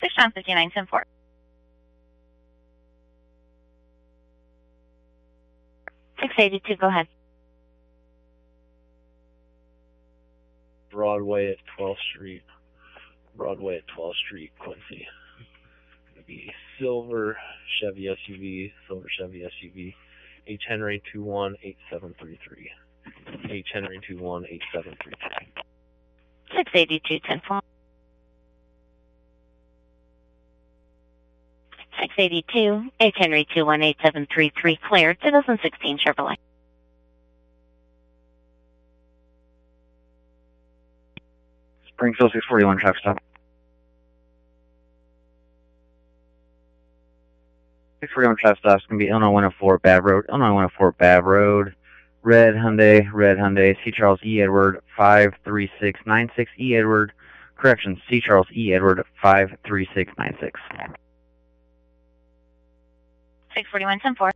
John 5910-4. 682, go ahead. Broadway at 12th Street. Broadway at 12th Street, Quincy. It'll be silver Chevy SUV, H. Henry 218733. H. Henry 218733. 682, 10-4. 682, H. Henry 218733, cleared, 2016 Chevrolet. Springfield 641, traffic stop. 641 traffic stop is going to be Illinois 104 Babb Road. Illinois 104 Babb Road. Red Hyundai, C. Charles E. Edward 53696 E. Edward. Correction, C. Charles E. Edward 53696. 641, 10-4.